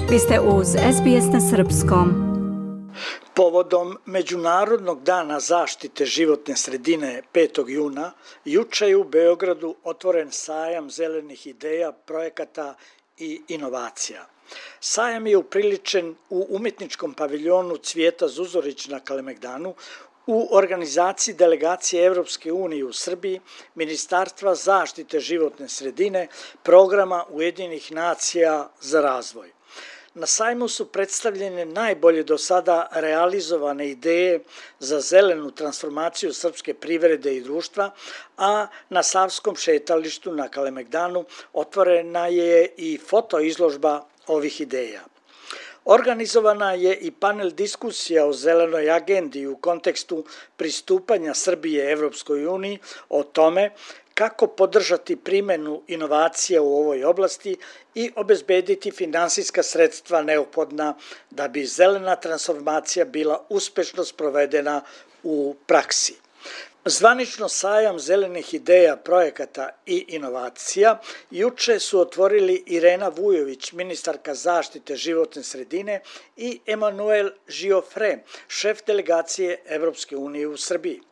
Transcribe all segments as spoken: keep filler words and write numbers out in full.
Vi ste uz S B S na srpskom. Povodom Međunarodnog dana zaštite životne sredine petog juna, juče je u Beogradu otvoren sajam zelenih ideja, projekata i inovacija. Sajam je upriličen u umetničkom paviljonu Cvijeta Zuzorić na Kalemegdanu u organizaciji delegacije Evropske unije u Srbiji, Ministarstva zaštite životne sredine, programa Ujedinjenih nacija za razvoj. Na sajmu su predstavljene najbolje do sada realizovane ideje za zelenu transformaciju srpske privrede i društva, a na Savskom šetalištu na Kalemegdanu otvorena je i fotoizložba ovih ideja. Organizovana je i panel diskusija o zelenoj agendi u kontekstu pristupanja Srbije Evropskoj uniji o tome kako podržati primenu inovacija u ovoj oblasti i obezbediti finansijska sredstva neophodna da bi zelena transformacija bila uspešno sprovedena u praksi. Zvanično sajam zelenih ideja, projekata i inovacija juče su otvorili Irena Vujović, ministarka zaštite životne sredine, i Emanuel Giofre, šef delegacije Evropske unije u Srbiji.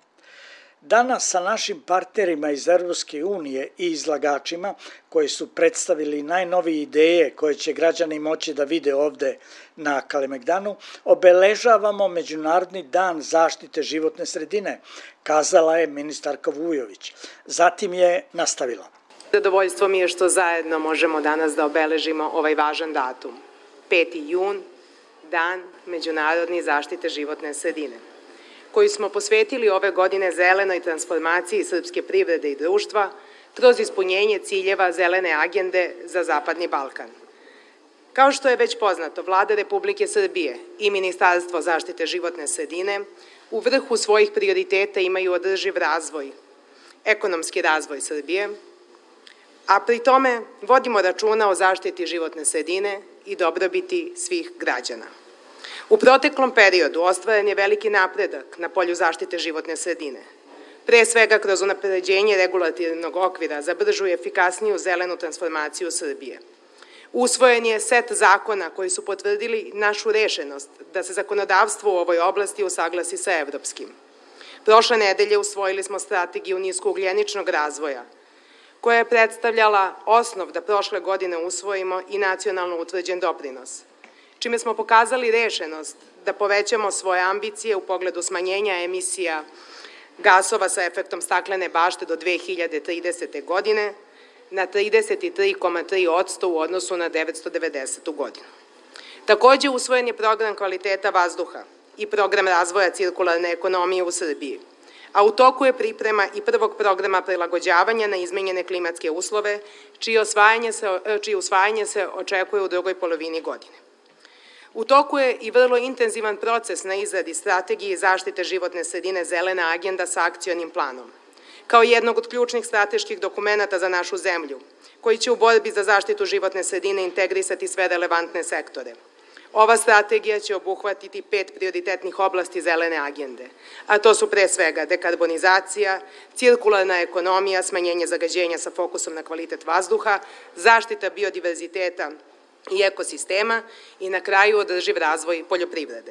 Danas sa našim partnerima iz Evropske unije i izlagačima koji su predstavili najnovije ideje koje će građani moći da vide ovde na Kalemegdanu, obeležavamo Međunarodni dan zaštite životne sredine, kazala je ministarka Vujović. Zatim je nastavila. Zadovoljstvo mi je što zajedno možemo danas da obeležimo ovaj važan datum. peti jun, dan Međunarodni zaštite životne sredine, koji smo posvetili ove godine zelenoj transformaciji srpske privrede i društva kroz ispunjenje ciljeva zelene agende za Zapadni Balkan. Kao što je već poznato, Vlada Republike Srbije i Ministarstvo zaštite životne sredine u vrhu svojih prioriteta imaju održiv razvoj, ekonomski razvoj Srbije, a pri tome vodimo računa o zaštiti životne sredine i dobrobiti svih građana. U proteklom periodu ostvaren je veliki napredak na polju zaštite životne sredine, pre svega kroz unapređenje regulativnog okvira za bržu i efikasniju zelenu transformaciju Srbije. Usvojen je set zakona koji su potvrdili našu rešenost da se zakonodavstvo u ovoj oblasti usaglasi sa evropskim. Prošle nedelje usvojili smo strategiju niskougljeničnog razvoja, koja je predstavljala osnov da prošle godine usvojimo i nacionalno utvrđen doprinos, čime smo pokazali rešenost da povećamo svoje ambicije u pogledu smanjenja emisija gasova sa efektom staklene bašte do dve hiljade tridesete. godine na trideset tri zarez tri posto u odnosu na devetsto devedesetu. godinu. Takođe, usvojen je program kvaliteta vazduha i program razvoja cirkularne ekonomije u Srbiji, a u toku je priprema i prvog programa prilagođavanja na izmenjene klimatske uslove, čije usvajanje se, čije usvajanje se očekuje u drugoj polovini godine. U toku je i vrlo intenzivan proces na izradi strategije zaštite životne sredine Zelena agenda sa akcionim planom, kao jednog od ključnih strateških dokumenata za našu zemlju, koji će u borbi za zaštitu životne sredine integrisati sve relevantne sektore. Ova strategija će obuhvatiti pet prioritetnih oblasti Zelene agende, a to su pre svega dekarbonizacija, cirkularna ekonomija, smanjenje zagađenja sa fokusom na kvalitet vazduha, zaštita biodiverziteta i ekosistema i na kraju održiv razvoj poljoprivrede.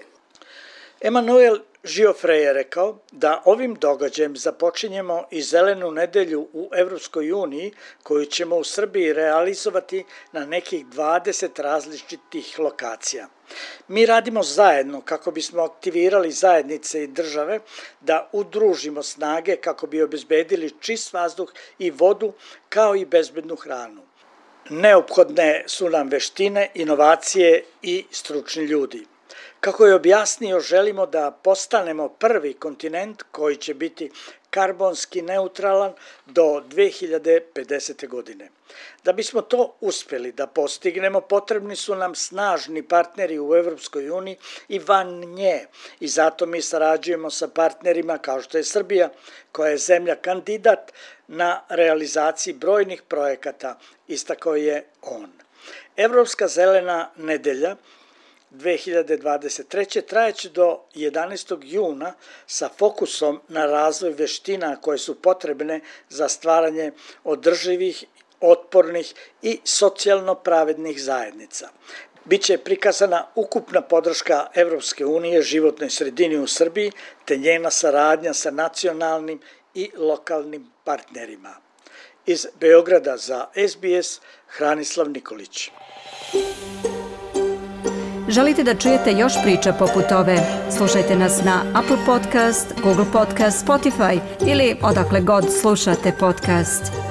Emanuel Giofre je rekao da ovim događajem započinjemo i zelenu nedelju u Evropskoj uniji koju ćemo u Srbiji realizovati na nekih dvadeset različitih lokacija. Mi radimo zajedno kako bismo aktivirali zajednice i države da udružimo snage kako bi obezbedili čist vazduh i vodu kao i bezbednu hranu. Neophodne su nam veštine, inovacije i stručni ljudi. Kako je objasnio, želimo da postanemo prvi kontinent koji će biti karbonski neutralan do dve hiljade pedesete. godine. Da bismo to uspeli da postignemo, potrebni su nam snažni partneri u Evropskoj uniji i van nje i zato mi sarađujemo sa partnerima kao što je Srbija, koja je zemlja kandidat na realizaciji brojnih projekata, istakao je on. Evropska zelena nedelja dve hiljade dvadeset treće. trajeće do jedanaestog juna sa fokusom na razvoj veština koje su potrebne za stvaranje održivih, otpornih i socijalno pravednih zajednica. biće prikazana ukupna podrška Evropske unije životnoj sredini u Srbiji te njena saradnja sa nacionalnim i lokalnim partnerima. Iz Beograda za S B S, Hranislav Nikolić. Želite da čujete još priča poput ove? Slušajte nas na Apple Podcast, Google Podcast, Spotify ili odakle god slušate podcast.